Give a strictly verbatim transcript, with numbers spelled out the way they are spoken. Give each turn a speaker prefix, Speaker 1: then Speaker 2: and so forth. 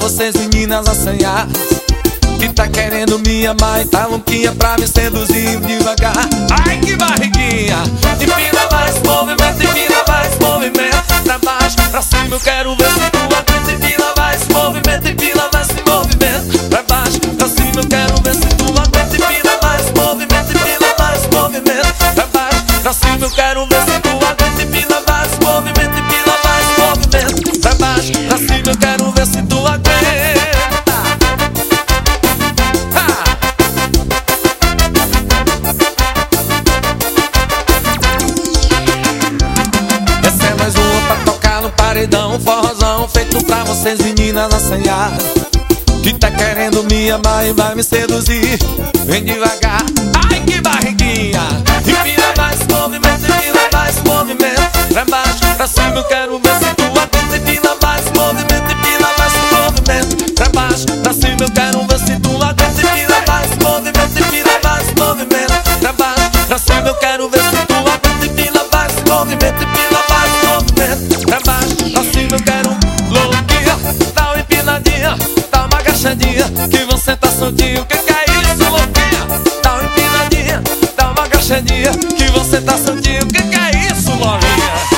Speaker 1: vocês meninas assanhadas, que tá querendo me amar e tá louquinha pra me seduzir devagar. Ai, que barriguinha, empina mais movimento, empina mais movimento. Pra baixo, pra cima, eu quero ver se tu aguenta. Empina mais movimento, empina mais movimento. Pra baixo, pra cima, eu quero ver se tu aguenta. Empina mais movimento, empina mais movimento. Pra baixo, pra cima, eu quero ver se tu aguenta. Empina mais movimento, empina mais movimento. Pra baixo, pra cima, eu quero ver se tu aguenta. Um forrozão feito pra vocês meninas assanhadas, que tá querendo me amar e vai me seduzir. Vem devagar, ai que barriguinha, empina mais movimento, empina mais movimento. Pra baixo, pra cima, eu quero ver se tu aguenta. Empina mais movimento, empina mais movimento. Pra baixo, pra cima, eu quero ver se tu aguenta. Empina mais movimento, empina mais movimento. Pra baixo, pra cima, eu quero ver se tu aguenta. Empina mais movimento, empina mais movimento. Pra baixo, pra cima, eu quero louquinha. Dá uma empinadinha, dá uma agachadinha, que você tá soltinho. Que que é isso, louquinha? Dá uma empinadinha, dá uma agachadinha, que você tá soltinho. Que que é isso, novinha?